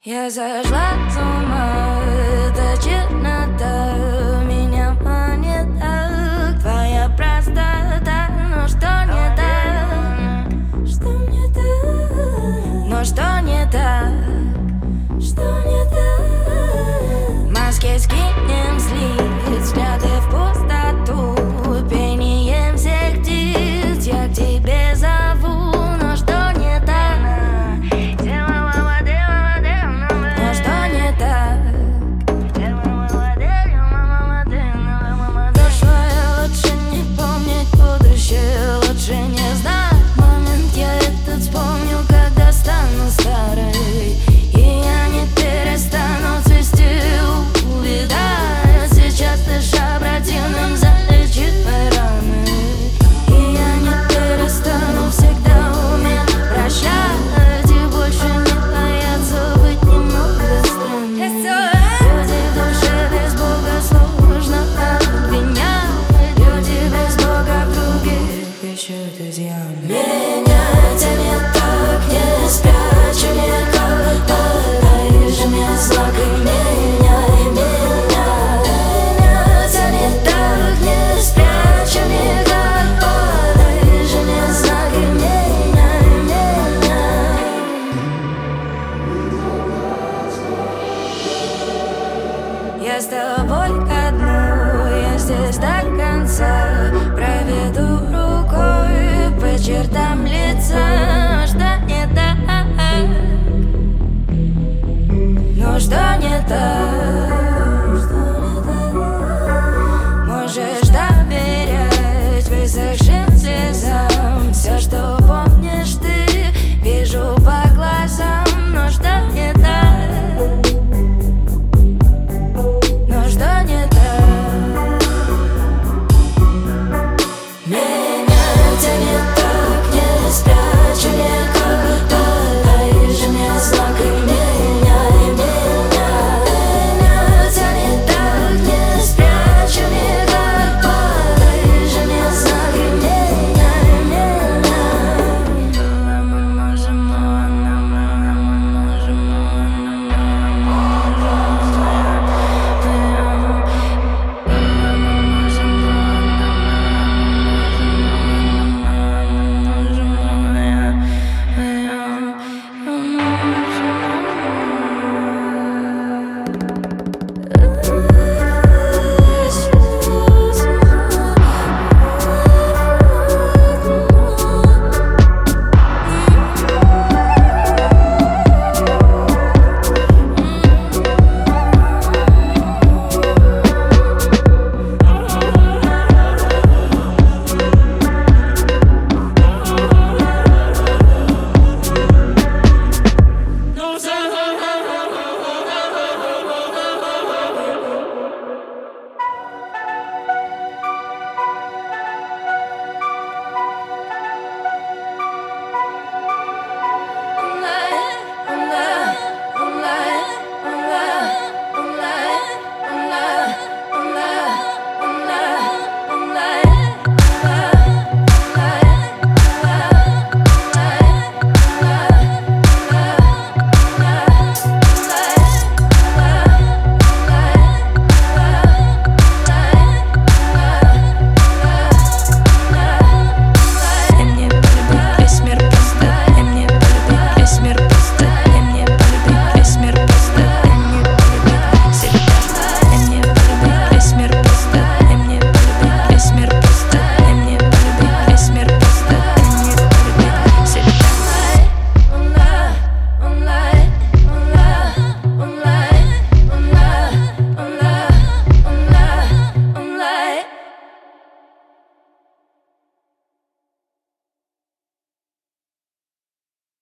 Я зашла с ума, эта чернота меня манит так. Твоя простота, но что не так? Что мне так? Но что не так? Что не так? Маски скинем с лиц, взгляды в пустоту, пением всех птиц я к тебе зову. Но что не так? Лучше не знать, момент я этот вспомню, когда стану старой, и я не перестану цвести, увидая. Сейчас лишь обратимым залечит мои раны, и я не перестану всегда уметь прощать и больше не бояться быть немного странным. Люди в душе без Бога сложно обвинять, люди без Бога в других ищут изъян. Меня тянет так, не спрячь никак, подай же мне знак и меняй меня. Меня тянет так, не спрячь никак, подай же мне знак и меняй меня. Я с тобой одну, я здесь до конца, проведу рукой по чертам лица. Что не так? Ну что не так?